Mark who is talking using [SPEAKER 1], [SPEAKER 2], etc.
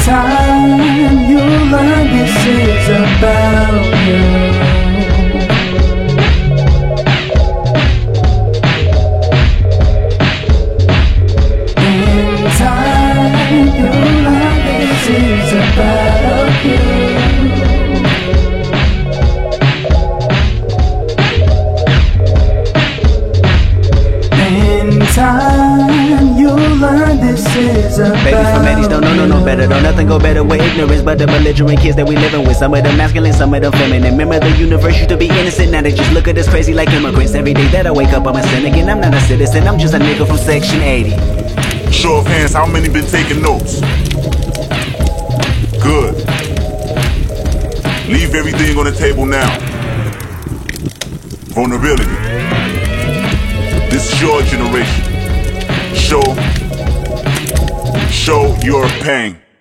[SPEAKER 1] time you learn this is about you. In time you learn this is about you. In time you learn this is about.
[SPEAKER 2] Babies from 80s don't know no better. Don't nothing go better with ignorance but the belligerent kids that we living with. Some of them masculine, some of them feminine. Remember the universe used to be innocent. Now they just look at us crazy like immigrants. Every day that I wake up I'm a sin again. I'm not a citizen, I'm just a nigga from section 80.
[SPEAKER 3] Show of hands, how many been taking notes? Good. Leave everything on the table now. Vulnerability. This is your generation. Show your pain.